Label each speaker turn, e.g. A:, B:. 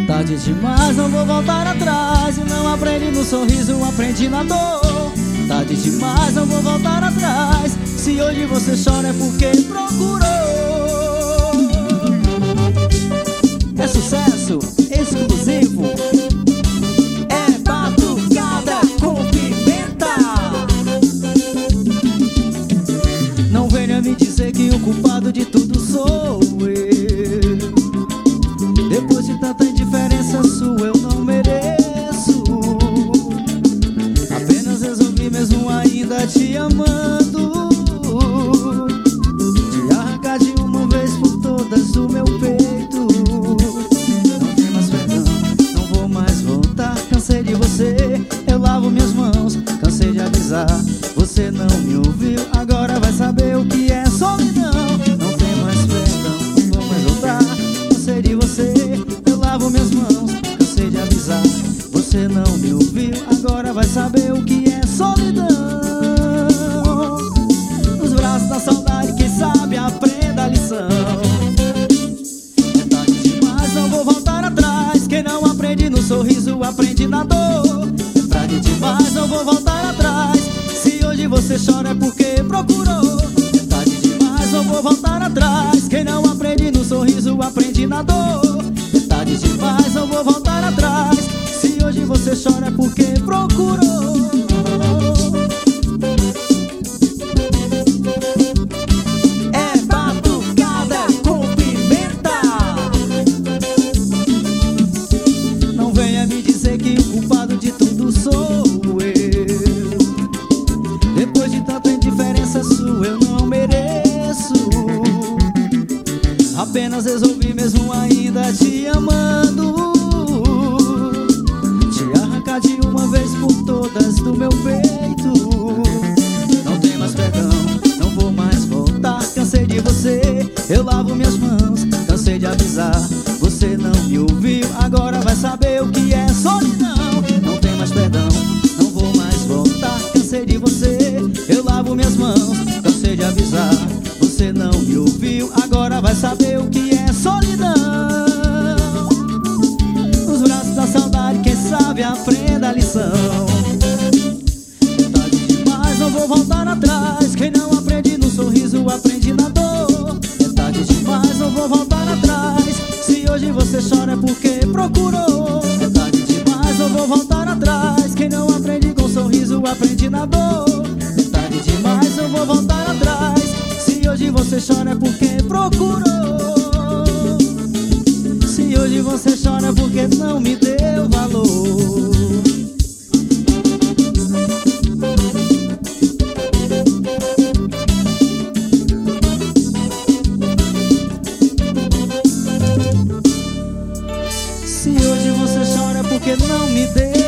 A: Tarde demais, não vou voltar atrás. E não aprendi no sorriso, aprendi na dor. Tarde demais, não vou voltar atrás. Se hoje você chora é porque procurou. É sucesso exclusivo. É batucada com pimenta. Não venha me dizer que o culpado de tudo sou eu. Depois de tanta indiferença sua eu não mereço. Apenas resolvi mesmo ainda te amando, te arrancar de uma vez por todas do meu peito. Não tem mais perdão, não vou mais voltar. Cansei de você, eu lavo minhas mãos. Cansei de avisar, você não me ouviu. Agora vai saber o que é solidão. Não tem mais perdão, não vou mais voltar. Cansei de você, eu lavo minhas mãos. Cansei de avisar, você não me ouviu. Agora vai saber o que é solidão. Nos braços da saudade, quem sabe aprenda a lição. É tarde demais, não vou voltar atrás. Quem não aprende no sorriso, aprende na dor. É tarde demais, não vou voltar atrás. Se hoje você chora é porque procurou. É tarde demais, não vou voltar atrás. Quem não aprende no sorriso, aprende na dor. É tarde demais, não vou voltar atrás. Se hoje você chora é porque procurou. É batucada com pimenta. Não venha me dizer que o culpado de tudo sou eu. Depois de tanta indiferença sua eu não mereço. Apenas resolvi mesmo ainda te amando, te arrancar de uma vez por todas do meu peito. Não tem mais perdão, não vou mais voltar. Cansei de você, eu lavo minhas mãos. Cansei de avisar, você não me ouviu. Agora vai saber o que é solidão. Não tem mais perdão, não vou mais voltar. Cansei de você, eu lavo minhas mãos. Cansei de avisar, você não me ouviu. Agora vai saber o que é solidão. Nos braços da saudade, quem sabe aprenda a lição. É tarde demais, não vou voltar atrás. Quem não aprende no sorriso, aprende na dor. É tarde demais, não vou voltar atrás. Se hoje você chora é porque procurou. É tarde demais, não vou voltar atrás. Quem não aprende com sorriso, aprende na dor. É tarde demais, não vou voltar atrás. Se hoje você chora é porque procurou. Se hoje você chora é porque não me deu valor. Se hoje você chora é porque não me deu